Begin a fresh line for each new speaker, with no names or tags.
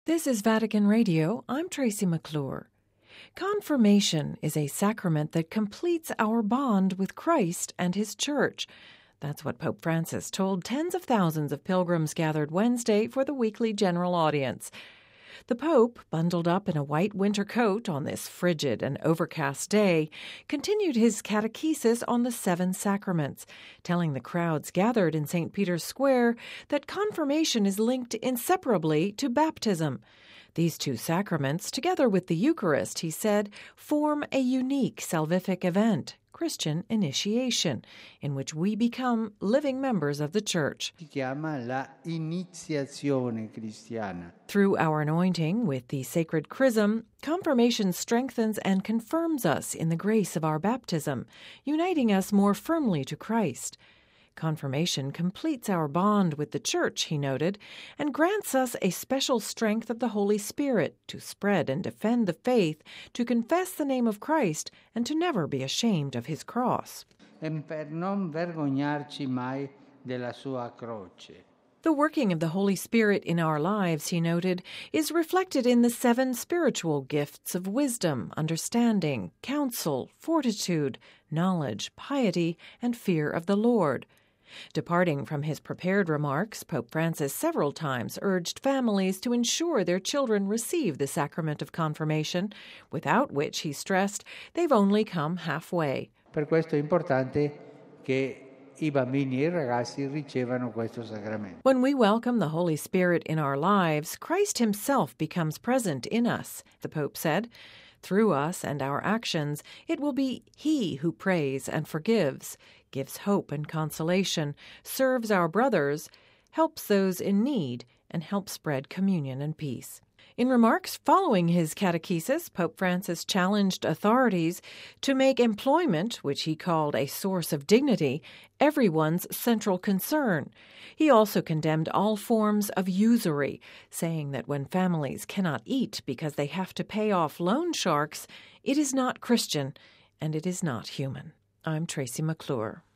This is Vatican Radio. I'm Tracy McClure. Confirmation is a sacrament that completes our bond with Christ and His Church. That's what Pope Francis told tens of thousands of pilgrims gathered Wednesday for the weekly general audience. The Pope, bundled up in a white winter coat on this frigid and overcast day, continued his catechesis on the 7 sacraments, telling the crowds gathered in St. Peter's Square that confirmation is linked inseparably to baptism. These 2 sacraments, together with the Eucharist, he said, form a unique salvific event, Christian initiation, in which we become living members of the Church.
Si chiama la iniziazione cristiana.
Through our anointing with the sacred chrism, confirmation strengthens and confirms us in the grace of our baptism, uniting us more firmly to Christ. Confirmation completes our bond with the Church, he noted, and grants us a special strength of the Holy Spirit to spread and defend the faith, to confess the name of Christ, and to never be ashamed of His cross.
E per non vergognarci mai della sua croce.
The working of the Holy Spirit in our lives, he noted, is reflected in the 7 spiritual gifts of wisdom, understanding, counsel, fortitude, knowledge, piety, and fear of the Lord. Departing from his prepared remarks, Pope Francis several times urged families to ensure their children receive the sacrament of confirmation, without which, he stressed, they've only come halfway.
Per questo è importante che I bambini e I ragazzi ricevano questo sacramento.
When we welcome the Holy Spirit in our lives, Christ Himself becomes present in us, the Pope said. Through us and our actions, it will be He who prays and forgives, gives hope and consolation, serves our brothers, helps those in need, and helps spread communion and peace. In remarks following his catechesis, Pope Francis challenged authorities to make employment, which he called a source of dignity, everyone's central concern. He also condemned all forms of usury, saying that when families cannot eat because they have to pay off loan sharks, it is not Christian and it is not human. I'm Tracy McClure.